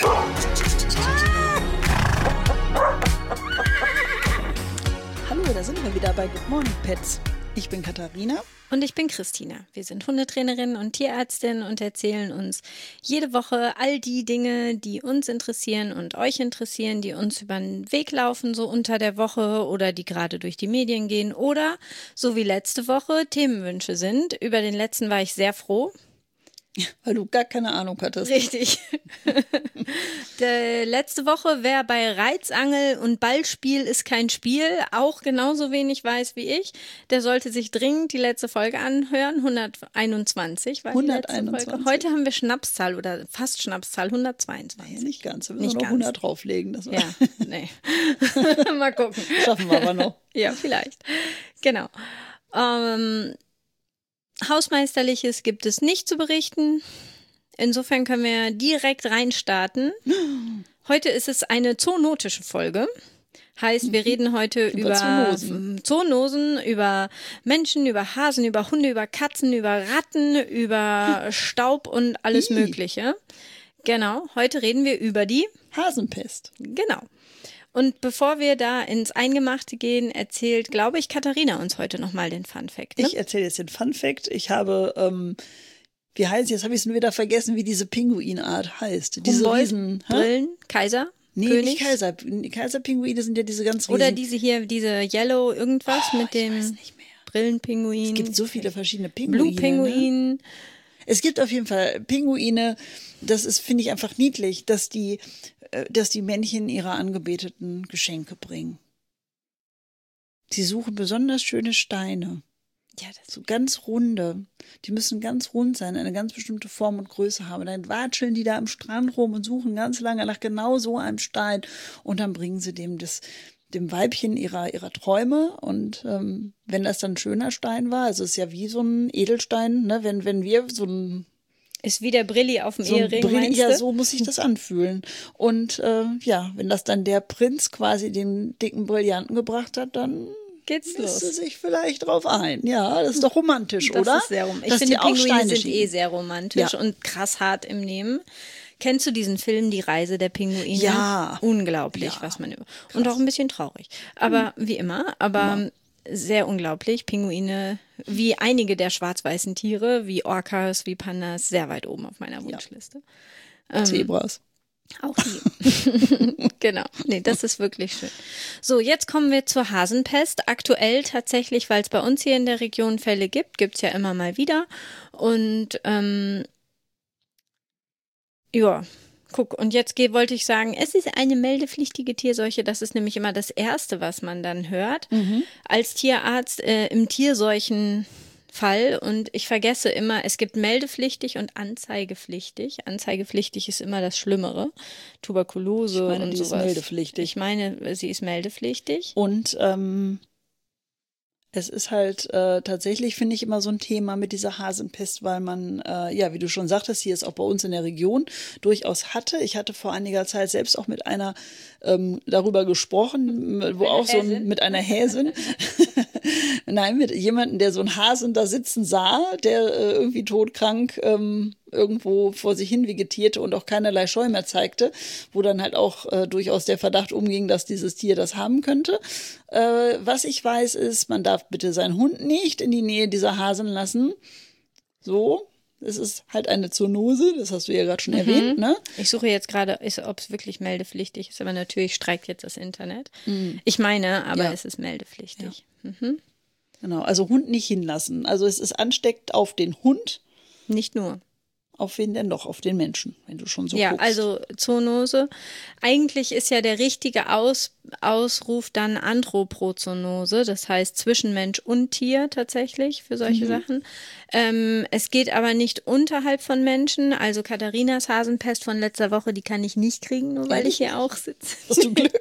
Hallo, da sind wir wieder bei Good Morning Pets. Ich bin Katharina. Und ich bin Christina. Wir sind Hundetrainerin und Tierärztin und erzählen uns jede Woche all die Dinge, die uns interessieren und euch interessieren, die uns über den Weg laufen, so unter der Woche oder die gerade durch die Medien gehen oder, so wie letzte Woche, Themenwünsche sind. Über den letzten war ich sehr froh. Weil du gar keine Ahnung hattest. Richtig. Letzte Woche, wer bei Reizangel und Ballspiel ist kein Spiel, auch genauso wenig weiß wie ich, der sollte sich dringend die letzte Folge anhören. 121 war 121. Die letzte Folge. Heute haben wir Schnapszahl oder fast Schnapszahl, 122. Nee, nicht ganz. Wir müssen nicht noch ganz. 100 drauflegen. Das Ja, nee. Mal gucken. Schaffen wir aber noch. Ja, vielleicht. Genau. Hausmeisterliches gibt es nicht zu berichten. Insofern können wir direkt reinstarten. Heute ist es eine zoonotische Folge. Heißt, wir reden heute über Zoonosen, über Menschen, über Hasen, über Hunde, über Katzen, über Ratten, über Staub und alles Mögliche. Genau, heute reden wir über die Hasenpest. Genau. Und bevor wir da ins Eingemachte gehen, erzählt, glaube ich, Katharina uns heute nochmal den Funfact. Ne? Ich erzähle jetzt den Funfact. Ich habe, wie heißt jetzt habe ich es nur wieder vergessen, wie diese Pinguinart heißt. Diese Riesen. Brillen, Kaiser? Nee, König? nicht Kaiser. Kaiserpinguine sind ja diese ganz riesen. Oder diese hier, diese Yellow irgendwas mit dem Ich weiß nicht mehr. Brillenpinguin. Es gibt so viele verschiedene Pinguine. Blue-Pinguin. Ne? Es gibt auf jeden Fall Pinguine, das ist, finde ich, einfach niedlich, dass die Männchen ihrer Angebeteten Geschenke bringen. Sie suchen besonders schöne Steine. Ja, das So ganz runde. Die müssen ganz rund sein, eine ganz bestimmte Form und Größe haben. Dann watscheln die da am Strand rum und suchen ganz lange nach genau so einem Stein. Und dann bringen sie dem Weibchen ihrer Träume. Und wenn das dann ein schöner Stein war, also es ist ja wie so ein Edelstein, ne? Wenn wir so ein ist wie der Brilli auf dem so Ehering, meinst ja, du? so muss sich das anfühlen. Und ja, wenn das dann der Prinz quasi den dicken Brillanten gebracht hat, dann Geht's lässt los. er sich vielleicht drauf ein. Ja, das ist doch romantisch, Das oder? ist sehr romantisch. Ich Dass finde, die auch Pinguine Steine sind schieben. sehr romantisch Ja. und krass hart im Nehmen. Kennst du diesen Film, Die Reise der Pinguine? Ja. Unglaublich, Ja. was man über. Und auch ein bisschen traurig. Aber wie immer, sehr unglaublich. Pinguine, wie einige der schwarz-weißen Tiere, wie Orcas, wie Pandas, sehr weit oben auf meiner Wunschliste. Zebras. Auch die. Genau. Nee, das ist wirklich schön. So, jetzt kommen wir zur Hasenpest. Aktuell tatsächlich, weil es bei uns hier in der Region Fälle gibt, gibt's ja immer mal wieder. Und ja, guck, und jetzt wollte ich sagen, es ist eine meldepflichtige Tierseuche. Das ist nämlich immer das Erste, was man dann hört. Als Tierarzt im Tierseuchenfall. Und ich vergesse immer, es gibt meldepflichtig und anzeigepflichtig. Anzeigepflichtig ist immer das Schlimmere. Tuberkulose Ich meine, und die ist sowas. meldepflichtig. Ich meine, sie ist meldepflichtig. Und es ist halt tatsächlich, finde ich, immer so ein Thema mit dieser Hasenpest, weil man, ja, wie du schon sagtest, hier ist auch bei uns in der Region durchaus hatte. Ich hatte vor einiger Zeit selbst auch mit einer darüber gesprochen, wo auch so mit einer Häsin. Nein, mit jemandem, der so einen Hasen da sitzen sah, der irgendwie todkrank irgendwo vor sich hin vegetierte und auch keinerlei Scheu mehr zeigte, wo dann halt auch durchaus der Verdacht umging, dass dieses Tier das haben könnte. Was ich weiß ist, man darf bitte seinen Hund nicht in die Nähe dieser Hasen lassen. So, es ist halt eine Zoonose, das hast du ja gerade schon erwähnt, ne? Ich suche jetzt gerade, ob es wirklich meldepflichtig ist, aber natürlich streikt jetzt das Internet. Ich meine, aber Ja. es ist meldepflichtig. Genau, also Hund nicht hinlassen. Also es ist ansteckend auf den Hund. Nicht nur. Auf wen denn doch? Auf den Menschen, wenn du schon so Ja, guckst. also Zoonose. Eigentlich ist ja der richtige Ausruf dann Anthropozoonose, das heißt zwischen Mensch und Tier tatsächlich für solche Sachen. Es geht aber nicht unterhalb von Menschen. Also Katharinas Hasenpest von letzter Woche, die kann ich nicht kriegen, nur weil ich hier auch sitze. Hast du Glück?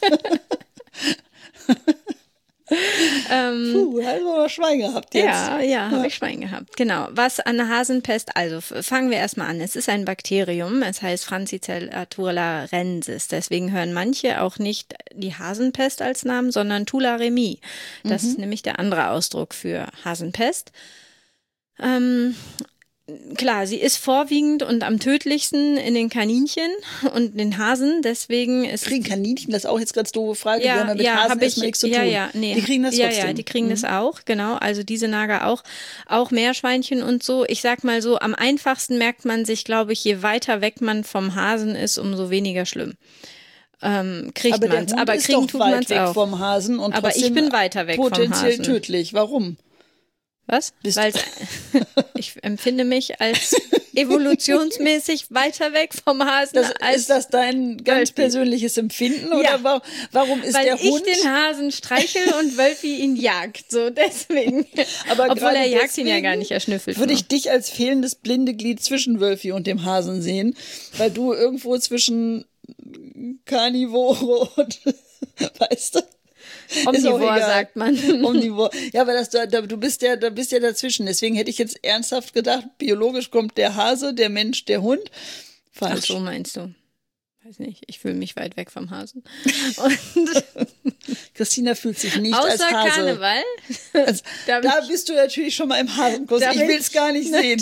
Puh, hast du aber Schwein gehabt jetzt. Ja, habe ich Schwein gehabt. Genau. Was an der Hasenpest, also fangen wir erstmal an. Es ist ein Bakterium, es heißt Francisella tularensis. Deswegen hören manche auch nicht die Hasenpest als Namen, sondern Tularemie. Das ist nämlich der andere Ausdruck für Hasenpest. klar, sie ist vorwiegend und am tödlichsten in den Kaninchen und den Hasen, deswegen ist... Kriegen Kaninchen das auch? Jetzt ganz doofe Frage, Ja, die haben ja mit Hasen erstmal nichts zu tun. Nee. Die kriegen das trotzdem? Ja, die kriegen das auch, genau, also diese Nager auch Meerschweinchen und so. Ich sag mal so, am einfachsten merkt man sich, glaube ich, je weiter weg man vom Hasen ist, umso weniger schlimm. Kriegt man es, aber kriegen tut man es auch. Vom Hasen und aber ich bin weiter weg vom Hasen. Potenziell tödlich. Warum? Was? Weil ich empfinde mich als evolutionsmäßig weiter weg vom Hasen. Ist das dein ganz persönliches Empfinden? Ja. Oder warum ist weil der Hund... Weil ich den Hasen streichel und Wölfi ihn jagt. So, deswegen. Aber obwohl er jagt ihn ja gar nicht, er schnüffelt. Würde ich dich als fehlendes blinde Glied zwischen Wölfi und dem Hasen sehen, weil du irgendwo zwischen Karnivore und, weißt du? Omnivor sagt man. Omnivor. Ja, aber du bist ja dazwischen. Deswegen hätte ich jetzt ernsthaft gedacht, biologisch kommt der Hase, der Mensch, der Hund. Falsch. Ach so, meinst du? Weiß nicht, ich fühle mich weit weg vom Hasen. Und Christina fühlt sich nicht als Hase. Außer Karneval. Also, da bist du natürlich schon mal im Hasenkurs. Ich will es gar nicht sehen.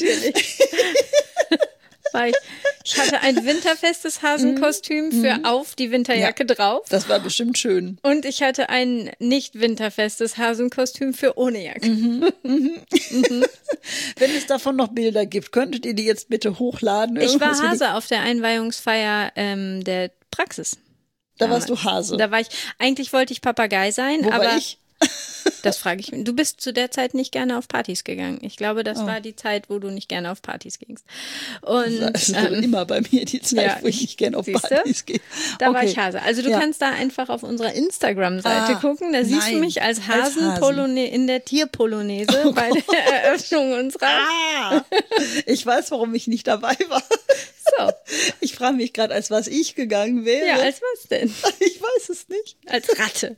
Ich hatte ein winterfestes Hasenkostüm für auf die Winterjacke drauf. Das war bestimmt schön. Und ich hatte ein nicht winterfestes Hasenkostüm für ohne Jacke. Wenn es davon noch Bilder gibt, könntet ihr die jetzt bitte hochladen? Ich war Hase auf der Einweihungsfeier der Praxis. Da warst du Hase. Eigentlich wollte ich Papagei sein, Wo aber war ich? das frage ich mich. Du bist zu der Zeit nicht gerne auf Partys gegangen. Ich glaube, das war die Zeit, wo du nicht gerne auf Partys gingst. Und das ist immer bei mir die Zeit, wo ich nicht gerne auf Partys gehe. Da war ich Hase. Also du kannst da einfach auf unserer Instagram-Seite gucken. Da siehst du mich als Hasen in der Tierpolonaise bei der Eröffnung unserer. Ich weiß, warum ich nicht dabei war. So. Ich frage mich gerade, als was ich gegangen wäre. Ja, als was denn? Ich weiß es nicht. Als Ratte.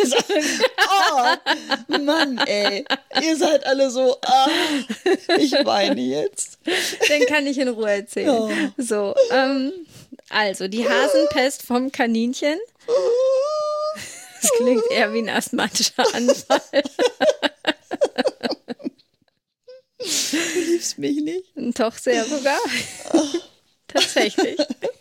Oh, Mann, ey. Ihr seid alle so, ich weine jetzt. Den kann ich in Ruhe erzählen. Oh. So, also die Hasenpest vom Kaninchen. Das klingt eher wie ein asthmatischer Anfall. Du liebst mich nicht? Doch, sehr sogar. Tatsächlich.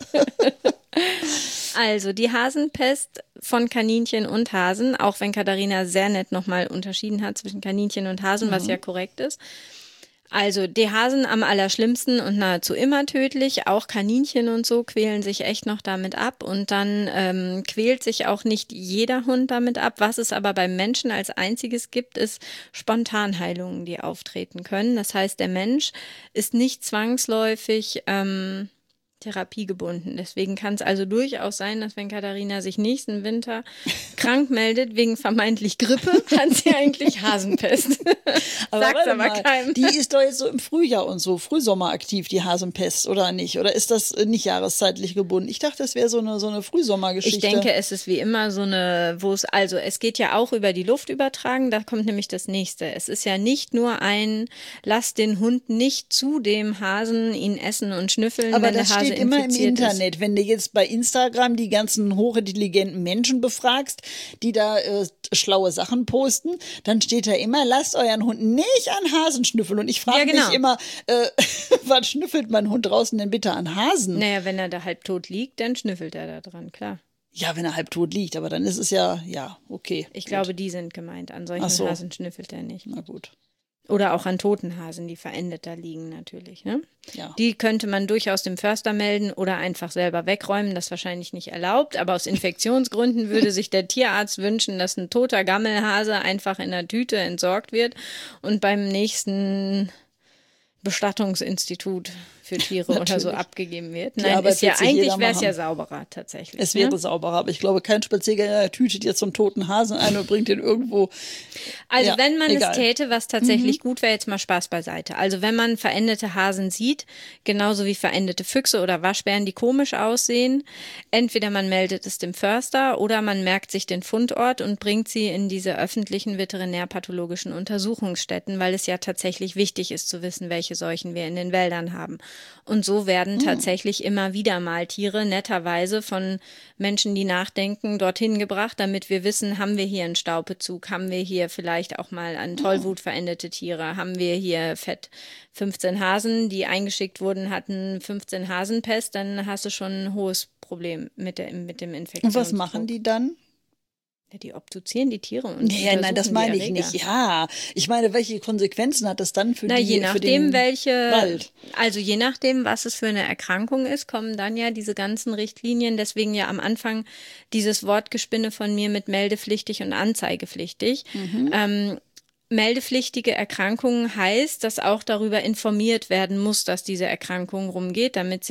Also, die Hasenpest von Kaninchen und Hasen, auch wenn Katharina sehr nett nochmal unterschieden hat zwischen Kaninchen und Hasen, was ja korrekt ist. Also, die Hasen am allerschlimmsten und nahezu immer tödlich. Auch Kaninchen und so quälen sich echt noch damit ab. Und dann quält sich auch nicht jeder Hund damit ab. Was es aber beim Menschen als einziges gibt, ist Spontanheilungen, die auftreten können. Das heißt, der Mensch ist nicht zwangsläufig therapiegebunden. Deswegen kann es also durchaus sein, dass wenn Katharina sich nächsten Winter krank meldet wegen vermeintlich Grippe, hat sie eigentlich Hasenpest. Sagt's aber keinem. Die ist doch jetzt so im Frühjahr und so, Frühsommer aktiv, die Hasenpest, oder nicht? Oder ist das nicht jahreszeitlich gebunden? Ich dachte, das wäre so eine Frühsommergeschichte. Ich denke, es ist wie immer so eine, es geht ja auch über die Luft übertragen, da kommt nämlich das Nächste. Es ist ja nicht nur lass den Hund nicht zu dem Hasen ihn essen und schnüffeln, aber wenn der Hase immer im Internet, ist. wenn du jetzt bei Instagram die ganzen hochintelligenten Menschen befragst, die da schlaue Sachen posten, dann steht da immer, lasst euren Hund nicht an Hasen schnüffeln. Und ich frage mich immer, was schnüffelt mein Hund draußen denn bitte an Hasen? Naja, wenn er da halb tot liegt, dann schnüffelt er da dran, klar. Ja, wenn er halb tot liegt, aber dann ist es ja, okay. Ich glaube, die sind gemeint. An solchen Hasen schnüffelt er nicht. Na gut. Oder auch an toten Hasen, die verendet da liegen natürlich. Ne? Ja. Die könnte man durchaus dem Förster melden oder einfach selber wegräumen. Das ist wahrscheinlich nicht erlaubt. Aber aus Infektionsgründen würde sich der Tierarzt wünschen, dass ein toter Gammelhase einfach in der Tüte entsorgt wird und beim nächsten Bestattungsinstitut für Tiere oder so abgegeben wird. Nein, eigentlich wäre es ja sauberer tatsächlich. Es wäre sauberer, aber ich glaube, kein Spaziergänger tütet jetzt so einen toten Hasen ein und bringt den irgendwo. Also wenn man es täte, was tatsächlich gut wäre, jetzt mal Spaß beiseite. Also wenn man verendete Hasen sieht, genauso wie verendete Füchse oder Waschbären, die komisch aussehen, entweder man meldet es dem Förster oder man merkt sich den Fundort und bringt sie in diese öffentlichen veterinärpathologischen Untersuchungsstätten, weil es ja tatsächlich wichtig ist zu wissen, welche Seuchen wir in den Wäldern haben. Und so werden tatsächlich immer wieder mal Tiere netterweise von Menschen, die nachdenken, dorthin gebracht, damit wir wissen, haben wir hier einen Staubezug, haben wir hier vielleicht auch mal an Tollwut verendete Tiere, haben wir hier fett 15 Hasen, die eingeschickt wurden, hatten 15 Hasenpest, dann hast du schon ein hohes Problem mit dem Infektionsdruck. Und was machen die dann? Ja, die obduzieren die Tiere und Ja, nein, das meine ich nicht. Ja, ich meine, welche Konsequenzen hat das dann für je nachdem, Wald? Also je nachdem, was es für eine Erkrankung ist, kommen dann ja diese ganzen Richtlinien. Deswegen ja am Anfang dieses Wortgespinne von mir mit meldepflichtig und anzeigepflichtig. Meldepflichtige Erkrankungen heißt, dass auch darüber informiert werden muss, dass diese Erkrankung rumgeht, damit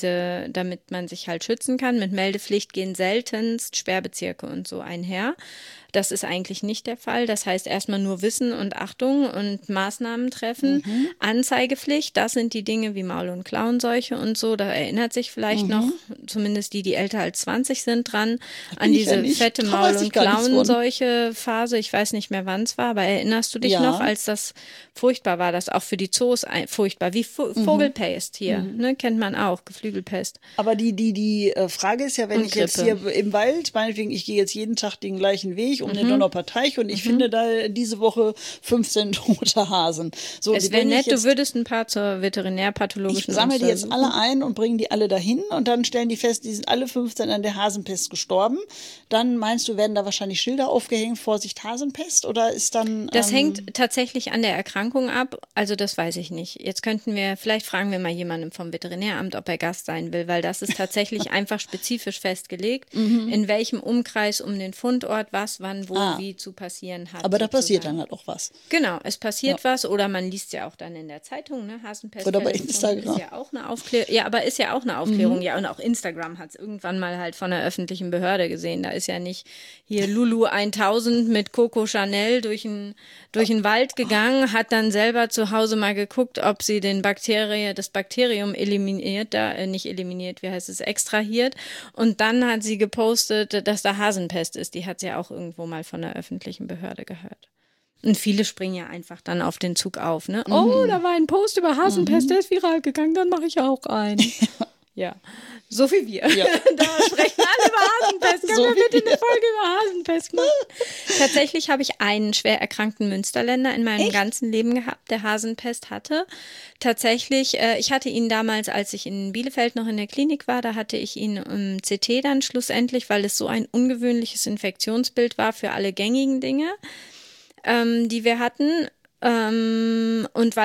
man sich halt schützen kann. Mit Meldepflicht gehen seltenst Sperrbezirke und so einher. Das ist eigentlich nicht der Fall. Das heißt erstmal nur Wissen und Achtung und Maßnahmen treffen. Anzeigepflicht, das sind die Dinge wie Maul- und Klauenseuche und so. Da erinnert sich vielleicht noch, zumindest die älter als 20 sind, dran, an diese fette Maul- und Klauenseuche-Phase. Ich weiß nicht mehr, wann es war, aber erinnerst du dich noch, als das furchtbar war, das auch für die Zoos furchtbar, wie Vogelpest hier, ne, kennt man auch, Geflügelpest. Aber die Frage ist ja, wenn ich jetzt hier im Wald, meinetwegen, ich gehe jetzt jeden Tag den gleichen Weg um den Donauper Teich und ich finde da diese Woche 15 tote Hasen. So, es wäre nett, du würdest ein paar zur veterinärpathologischen Ich sammle die jetzt alle ein und bringe die alle dahin und dann stellen die fest, die sind alle 15 an der Hasenpest gestorben. Dann meinst du, werden da wahrscheinlich Schilder aufgehängt, Vorsicht Hasenpest, oder ist dann... Das hängt tatsächlich an der Erkrankung ab, also das weiß ich nicht. Jetzt vielleicht fragen wir mal jemanden vom Veterinäramt, ob er Gast sein will, weil das ist tatsächlich einfach spezifisch festgelegt, in welchem Umkreis um den Fundort was, wann, wo, wie zu passieren hat. Aber da passiert dann halt auch was. Genau, es passiert was oder man liest ja auch dann in der Zeitung, ne, Hasenpest. Oder bei Instagram. Ist ja auch eine Aufklärung. Ja, aber ist ja auch eine Aufklärung. Ja, und auch Instagram hat es irgendwann mal halt von einer öffentlichen Behörde gesehen. Da ist ja nicht hier Lulu 1000 mit Coco Chanel durch den Wald gegangen, hat dann selber zu Hause mal geguckt, ob sie das Bakterium extrahiert. Und dann hat sie gepostet, dass da Hasenpest ist. Die hat sie ja auch irgendwo mal von der öffentlichen Behörde gehört. Und viele springen ja einfach dann auf den Zug auf, ne? Oh, da war ein Post über Hasenpest, der ist viral gegangen, dann mache ich auch einen. Ja, so wie wir. Ja. Da sprechen alle über Hasenpest. Können wir bitte eine Folge über Hasenpest machen? Tatsächlich habe ich einen schwer erkrankten Münsterländer in meinem ganzen Leben gehabt, der Hasenpest hatte. Tatsächlich, ich hatte ihn damals, als ich in Bielefeld noch in der Klinik war, da hatte ich ihn im CT dann schlussendlich, weil es so ein ungewöhnliches Infektionsbild war für alle gängigen Dinge, die wir hatten. Und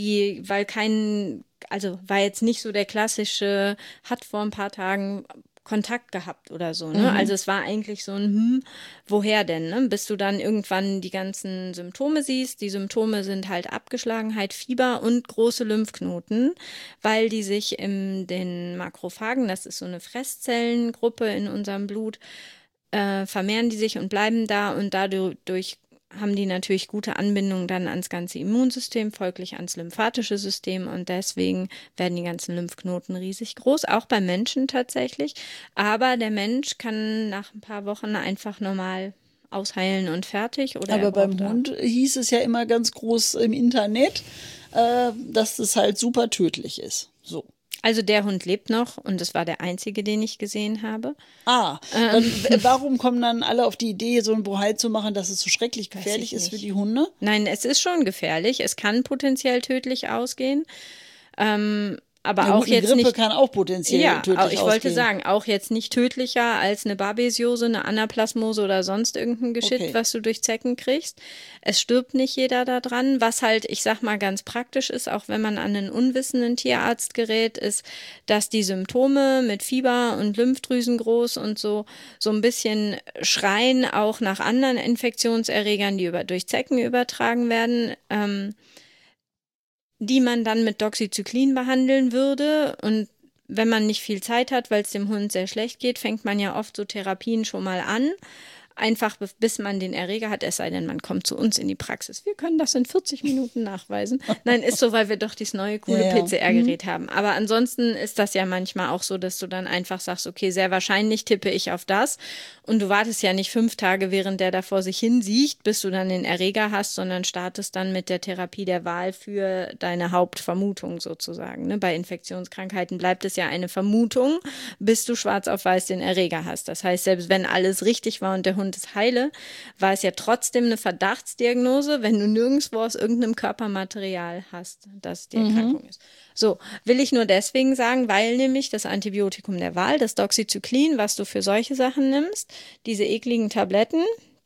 war jetzt nicht so der klassische, hat vor ein paar Tagen Kontakt gehabt oder so, ne? Also es war eigentlich so ein, woher denn, ne? Bis du dann irgendwann die ganzen Symptome siehst. Die Symptome sind halt Abgeschlagenheit, Fieber und große Lymphknoten, weil die sich in den Makrophagen, das ist so eine Fresszellengruppe in unserem Blut, vermehren die sich und bleiben da und dadurch haben die natürlich gute Anbindung dann ans ganze Immunsystem, folglich ans lymphatische System und deswegen werden die ganzen Lymphknoten riesig groß, auch bei Menschen tatsächlich. Aber der Mensch kann nach ein paar Wochen einfach normal ausheilen und fertig. Aber beim Hund hieß es ja immer ganz groß im Internet, dass es halt super tödlich ist. So. Also der Hund lebt noch und das war der einzige, den ich gesehen habe. Warum kommen dann alle auf die Idee, so ein Bohai zu machen, dass es so schrecklich gefährlich ist für die Hunde? Nein, es ist schon gefährlich. Es kann potenziell tödlich ausgehen. Aber ja, auch gut, jetzt Grippe nicht, kann auch potenziell tödlich ausgehen. Ich wollte sagen, auch jetzt nicht tödlicher als eine Babesiose, eine Anaplasmose oder sonst irgendein Geschitt, was du durch Zecken kriegst. Es stirbt nicht jeder daran. Was halt, ich sag mal, ganz praktisch ist, auch wenn man an einen unwissenden Tierarzt gerät, ist, dass die Symptome mit Fieber und Lymphdrüsen groß und so ein bisschen schreien auch nach anderen Infektionserregern, die durch Zecken übertragen werden, die man dann mit Doxycyclin behandeln würde. Und wenn man nicht viel Zeit hat, weil es dem Hund sehr schlecht geht, fängt man ja oft so Therapien schon mal an. einfach bis man den Erreger hat, es sei denn, man kommt zu uns in die Praxis. Wir können das in 40 Minuten nachweisen. Nein, ist so, weil wir doch dieses neue coole PCR-Gerät haben. Aber ansonsten ist das ja manchmal auch so, dass du dann einfach sagst, okay, sehr wahrscheinlich tippe ich auf das. Und du wartest ja nicht 5 Tage, während der da vor sich hin siecht, bis du dann den Erreger hast, sondern startest dann mit der Therapie der Wahl für deine Hauptvermutung sozusagen. Ne? Bei Infektionskrankheiten bleibt es ja eine Vermutung, bis du schwarz auf weiß den Erreger hast. Das heißt, selbst wenn alles richtig war und der Hund ist heile, war es ja trotzdem eine Verdachtsdiagnose, wenn du nirgendwo aus irgendeinem Körpermaterial hast, dass die Erkrankung ist. So, will ich nur deswegen sagen, weil nämlich das Antibiotikum der Wahl, das Doxycyclin, was du für solche Sachen nimmst, diese ekligen Tabletten,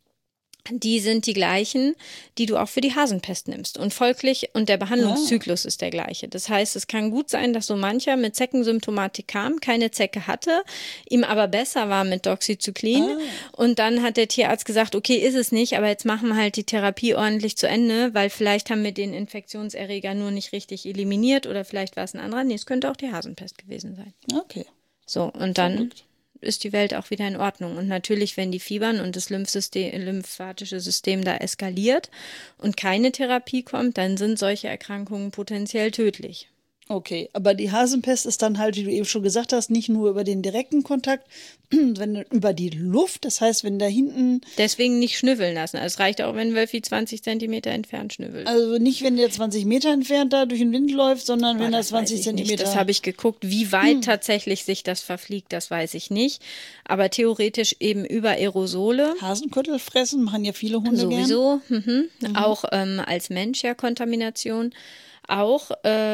die sind die gleichen, die du auch für die Hasenpest nimmst. Und folglich, und der Behandlungszyklus ist der gleiche. Das heißt, es kann gut sein, dass so mancher mit Zeckensymptomatik kam, keine Zecke hatte, ihm aber besser war mit Doxycyclin. Und dann hat der Tierarzt gesagt, okay, ist es nicht, aber jetzt machen wir halt die Therapie ordentlich zu Ende, weil vielleicht haben wir den Infektionserreger nur nicht richtig eliminiert oder vielleicht war es ein anderer. Nee, es könnte auch die Hasenpest gewesen sein. Okay. So, und dann ist die Welt auch wieder in Ordnung. Und natürlich, wenn die fiebern und das lymphatische System da eskaliert und keine Therapie kommt, dann sind solche Erkrankungen potenziell tödlich. Okay, aber die Hasenpest ist dann halt, wie du eben schon gesagt hast, nicht nur über den direkten Kontakt, sondern über die Luft. Das heißt, wenn da hinten... Deswegen nicht schnüffeln lassen. Also es reicht auch, wenn Wölfi 20 Zentimeter entfernt schnüffelt. Also nicht, wenn der 20 Meter entfernt da durch den Wind läuft, sondern wenn er 20 Zentimeter... Das habe ich geguckt. Wie weit tatsächlich sich das verfliegt, das weiß ich nicht. Aber theoretisch eben über Aerosole. Hasenköttel fressen machen ja viele Hunde sowieso. Auch als Mensch ja Kontamination. Auch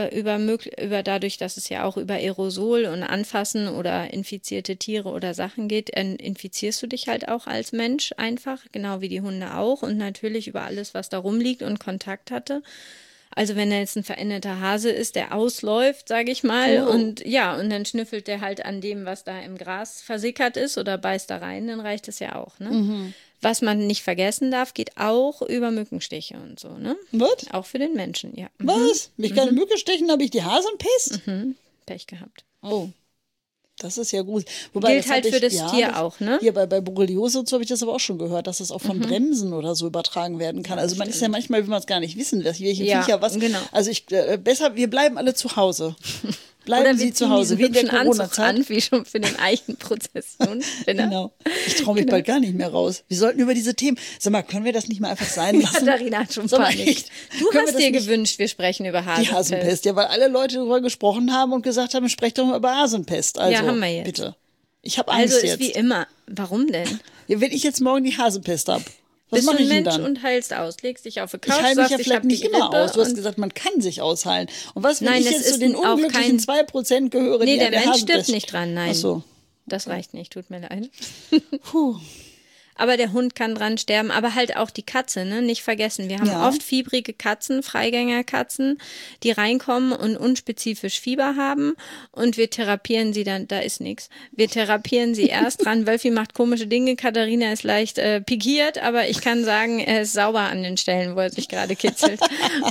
über dadurch, dass es ja auch über Aerosol und Anfassen oder infizierte Tiere oder Sachen geht, infizierst du dich halt auch als Mensch einfach, genau wie die Hunde auch und natürlich über alles, was da rumliegt und Kontakt hatte. Also wenn er jetzt ein veränderter Hase ist, der ausläuft, sage ich mal, und dann schnüffelt der halt an dem, was da im Gras versickert ist oder beißt da rein, dann reicht es ja auch, ne? Was man nicht vergessen darf, geht auch über Mückenstiche und so, ne? Was? Auch für den Menschen, ja. Was? Mich keine Mücke stechen, habe ich die Hasenpest? Pech gehabt. Oh. Das ist ja gut. Wobei, gilt halt für das Tier auch, ne? Hier bei Borreliose und so habe ich das aber auch schon gehört, dass das auch von Bremsen oder so übertragen werden kann. Also man ist ja manchmal, will man es gar nicht wissen, welche Viecher was. Genau. Also besser, wir bleiben alle zu Hause. Bleiben Sie zu Hause, wie in der Corona-Zeit. Wie schon für den Eichenprozession. Genau. Ich traue mich bald gar nicht mehr raus. Wir sollten über diese Themen, sag mal, können wir das nicht mal einfach sein lassen? Katharina hat schon Panik. Du hast dir gewünscht, wir sprechen über Hasenpest. Die Hasenpest, ja, weil alle Leute darüber gesprochen haben und gesagt haben, sprecht doch mal über Hasenpest. Also, ja, haben wir jetzt. Bitte. Ich habe Angst jetzt. Also ist wie immer. Warum denn? Ja, wenn ich jetzt morgen die Hasenpest habe. Was bist du ein Mensch dann? Und heilst aus, legst dich auf die Couch, ich heile mich ja vielleicht nicht immer aus. Du hast und gesagt, man kann sich ausheilen. Und was, wenn nein, ich es jetzt ist zu den auch unglücklichen 2% gehöre, nee, die der der Mensch Hasenpest... stirbt nicht dran, nein. Ach so. Das reicht nicht, tut mir leid. Puh. Aber der Hund kann dran sterben, aber halt auch die Katze, ne? Nicht vergessen. Wir haben oft fiebrige Katzen, Freigängerkatzen, die reinkommen und unspezifisch Fieber haben und wir therapieren sie dann, da ist nichts. Wir therapieren sie erst dran. Wölfi macht komische Dinge, Katharina ist leicht pikiert, aber ich kann sagen, er ist sauber an den Stellen, wo er sich gerade kitzelt.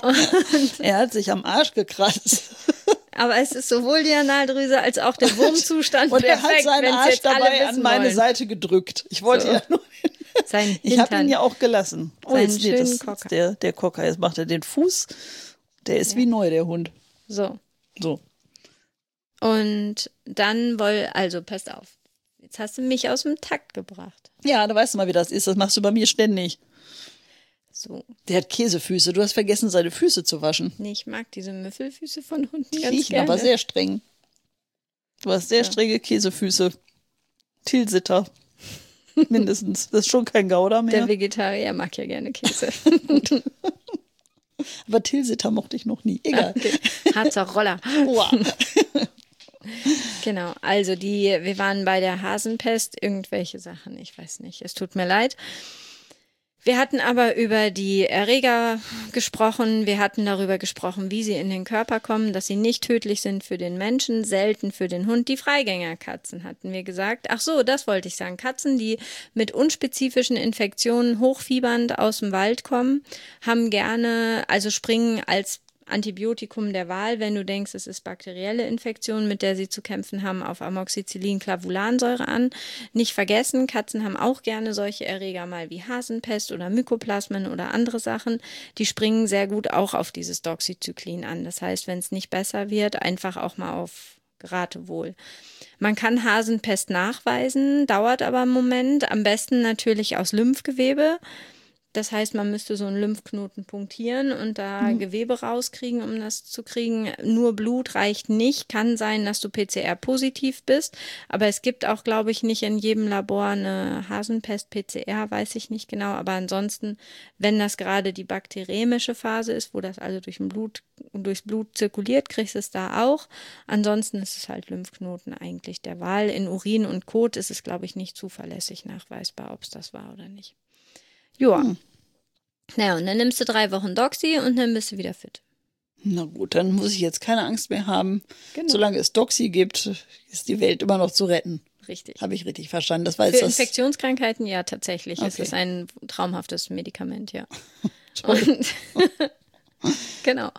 Er hat sich am Arsch gekratzt. Aber es ist sowohl die Analdrüse als auch der Wurmzustand und er perfekt, hat seinen Arsch jetzt dabei an meine Seite gedrückt. Ich wollte ja nur... Ich habe ihn ja auch gelassen. Oh, jetzt steht das Cocker. Der Cocker. Jetzt macht er den Fuß. Der ist wie neu, der Hund. So. So. Und dann also pass auf. Jetzt hast du mich aus dem Takt gebracht. Ja, da weißt du mal, wie das ist. Das machst du bei mir ständig. So. Der hat Käsefüße. Du hast vergessen, seine Füße zu waschen. Nee, ich mag diese Müffelfüße von Hunden ganz Riechen gerne. aber sehr streng. Du hast sehr strenge Käsefüße. Tilsiter. Mindestens. Das ist schon kein Gouda mehr. Der Vegetarier mag ja gerne Käse. Aber Tilsiter mochte ich noch nie. Egal. Okay. Harzer Roller. Wow. Genau, also wir waren bei der Hasenpest, irgendwelche Sachen, ich weiß nicht, es tut mir leid. Wir hatten aber über die Erreger gesprochen, wir hatten darüber gesprochen, wie sie in den Körper kommen, dass sie nicht tödlich sind für den Menschen, selten für den Hund. Die Freigängerkatzen hatten wir gesagt. Ach so, das wollte ich sagen. Katzen, die mit unspezifischen Infektionen hochfiebernd aus dem Wald kommen, haben gerne, also springen als Antibiotikum der Wahl, wenn du denkst, es ist bakterielle Infektion, mit der sie zu kämpfen haben, auf Amoxicillin-Clavulansäure an. Nicht vergessen, Katzen haben auch gerne solche Erreger mal wie Hasenpest oder Mykoplasmen oder andere Sachen. Die springen sehr gut auch auf dieses Doxycyclin an. Das heißt, wenn es nicht besser wird, einfach auch mal auf Geratewohl. Man kann Hasenpest nachweisen, dauert aber einen Moment. Am besten natürlich aus Lymphgewebe. Das heißt, man müsste so einen Lymphknoten punktieren und da Gewebe rauskriegen, um das zu kriegen. Nur Blut reicht nicht. Kann sein, dass du PCR-positiv bist. Aber es gibt auch, glaube ich, nicht in jedem Labor eine Hasenpest-PCR, weiß ich nicht genau. Aber ansonsten, wenn das gerade die bakteriemische Phase ist, wo das also durchs Blut zirkuliert, kriegst du es da auch. Ansonsten ist es halt Lymphknoten eigentlich der Wahl. In Urin und Kot ist es, glaube ich, nicht zuverlässig nachweisbar, ob es das war oder nicht. Ja. Naja, und dann nimmst du 3 Wochen Doxy und dann bist du wieder fit. Na gut, dann muss ich jetzt keine Angst mehr haben. Genau. Solange es Doxy gibt, ist die Welt immer noch zu retten. Richtig. Habe ich richtig verstanden. Das war jetzt Für das. Infektionskrankheiten, ja, tatsächlich. Okay. Es ist ein traumhaftes Medikament, ja. Und genau.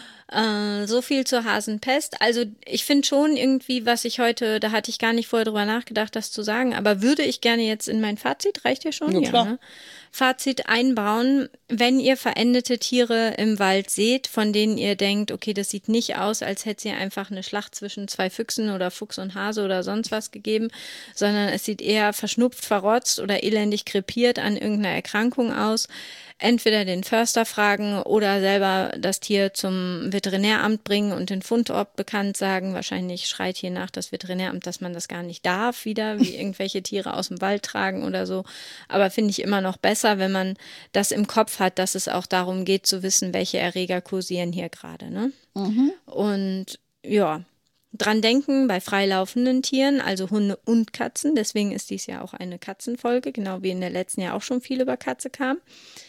So viel zur Hasenpest. Also ich finde schon irgendwie, was ich heute, da hatte ich gar nicht vorher drüber nachgedacht, das zu sagen, aber würde ich gerne jetzt in mein Fazit, reicht ja schon? Ja, klar. Ne? Fazit einbauen, wenn ihr verendete Tiere im Wald seht, von denen ihr denkt, okay, das sieht nicht aus, als hätte sie einfach eine Schlacht zwischen 2 Füchsen oder Fuchs und Hase oder sonst was gegeben, sondern es sieht eher verschnupft, verrotzt oder elendig krepiert an irgendeiner Erkrankung aus. Entweder den Förster fragen oder selber das Tier zum Veterinäramt bringen und den Fundort bekannt sagen. Wahrscheinlich schreit hier nach das Veterinäramt, dass man das gar nicht darf, wieder wie irgendwelche Tiere aus dem Wald tragen oder so. Aber finde ich immer noch besser, wenn man das im Kopf hat, dass es auch darum geht zu wissen, welche Erreger kursieren hier gerade. Ne? Und ja, dran denken bei freilaufenden Tieren, also Hunde und Katzen. Deswegen ist dies ja auch eine Katzenfolge, genau wie in der letzten Jahr auch schon viel über Katze kam.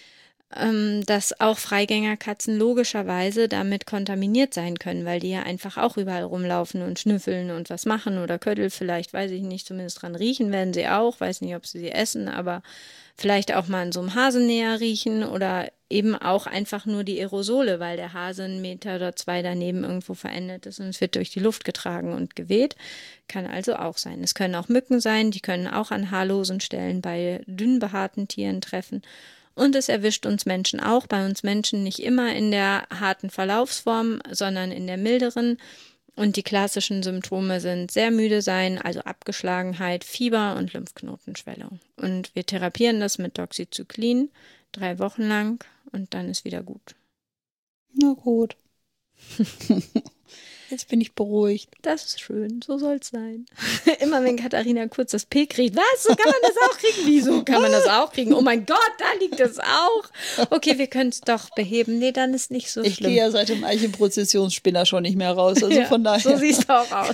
Dass auch Freigängerkatzen logischerweise damit kontaminiert sein können, weil die ja einfach auch überall rumlaufen und schnüffeln und was machen oder Köttel vielleicht, weiß ich nicht, zumindest dran riechen werden sie auch, weiß nicht, ob sie essen, aber vielleicht auch mal an so einem Hasen näher riechen oder eben auch einfach nur die Aerosole, weil der Hase 1 Meter oder 2 daneben irgendwo verendet ist und es wird durch die Luft getragen und geweht. Kann also auch sein. Es können auch Mücken sein, die können auch an haarlosen Stellen bei dünn behaarten Tieren treffen. Und es erwischt uns Menschen auch, bei uns Menschen nicht immer in der harten Verlaufsform, sondern in der milderen. Und die klassischen Symptome sind sehr müde sein, also Abgeschlagenheit, Fieber und Lymphknotenschwellung. Und wir therapieren das mit Doxycyclin 3 Wochen lang und dann ist wieder gut. Na gut. Jetzt bin ich beruhigt. Das ist schön, so soll es sein. Immer wenn Katharina kurz das P kriegt, was, so kann man das auch kriegen? Wieso kann man das auch kriegen? Oh mein Gott, da liegt es auch. Okay, wir können es doch beheben. Nee, dann ist nicht so schlimm. Ich gehe ja seit dem Eichenprozessionsspinner schon nicht mehr raus, also ja, von daher. So siehst du auch aus.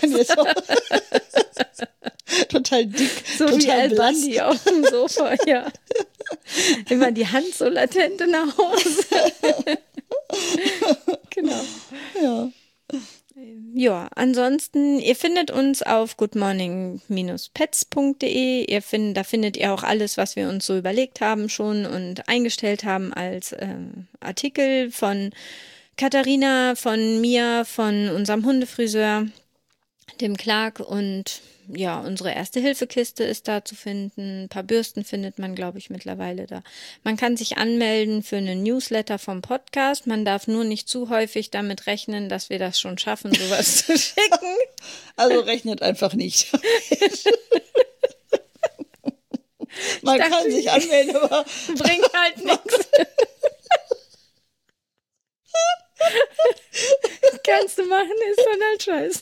Total dick, so total wie Al blass. Bundy auf dem Sofa, ja. Immer die Hand so latent in der Hose. Genau. Ja. Ja, ansonsten, ihr findet uns auf goodmorning-pets.de. Da findet ihr auch alles, was wir uns so überlegt haben schon und eingestellt haben als Artikel von Katharina, von mir, von unserem Hundefriseur, dem Clark und ja, unsere Erste-Hilfe-Kiste ist da zu finden. Ein paar Bürsten findet man, glaube ich, mittlerweile da. Man kann sich anmelden für einen Newsletter vom Podcast. Man darf nur nicht zu häufig damit rechnen, dass wir das schon schaffen, sowas zu schicken. Also rechnet einfach nicht. Man kann sich anmelden, aber bringt halt nichts. Kannst du machen, ist dann halt scheiße.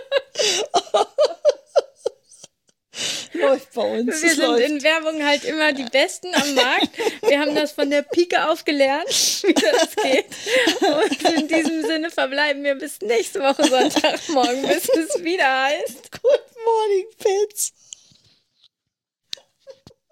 Läuft bei uns. Wir sind in Werbung halt immer die Besten am Markt. Wir haben das von der Pike auf gelernt, wie das geht. Und in diesem Sinne verbleiben wir bis nächste Woche Sonntagmorgen, bis es wieder heißt Good Morning, Pets.